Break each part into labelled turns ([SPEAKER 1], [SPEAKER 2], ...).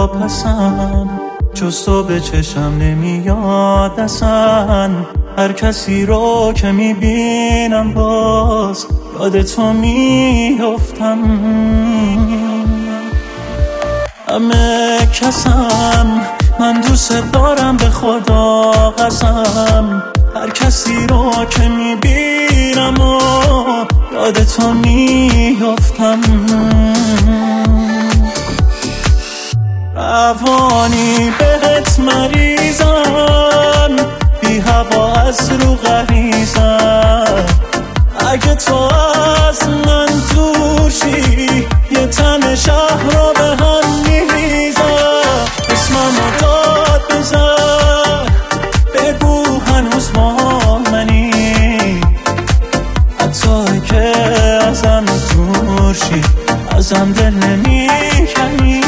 [SPEAKER 1] واپسم، جز تو به چشم نمیاد اصلا. هر کسی رو که میبینم باز یاد تو میافتم. همه کسم من دوست دارم به خدا قسم. هر کسی رو که میبینم و یاد تو میافتم. روانی بهت مریضم، بی هوا از رو غریزم. اگه تو از من دور شی یه تن شهر رو به هم میریزم. اسممو داد بزن، بگو هنوز با منی. حتی که ازم دور شی ازم دل نمیکنی.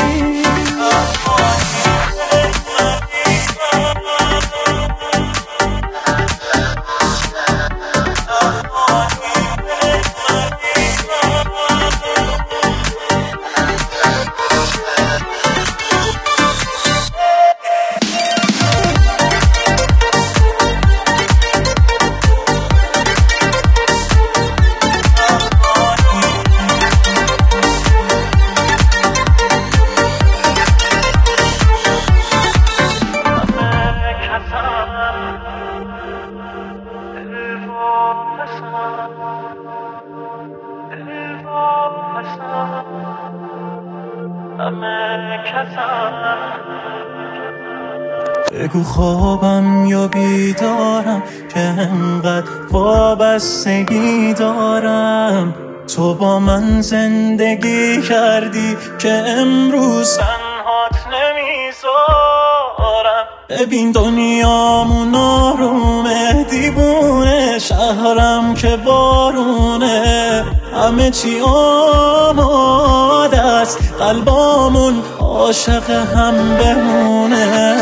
[SPEAKER 1] بگو خوابم یا بیدارم که انقدر وابستگی دارم. تو با من زندگی کردی که امروز تنهات نمیذارم. ببین دنیامون آرومه، دیوونه شهرم که بارونه. همه چی آماده است، قلبامون عاشق هم بمونه.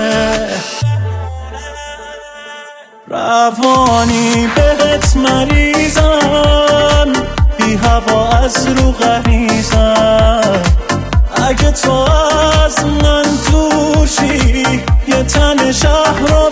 [SPEAKER 1] روانی بهت مریضم، بی هوا از رو غریزم. اگه تو از من دور شی یه تن شهر رو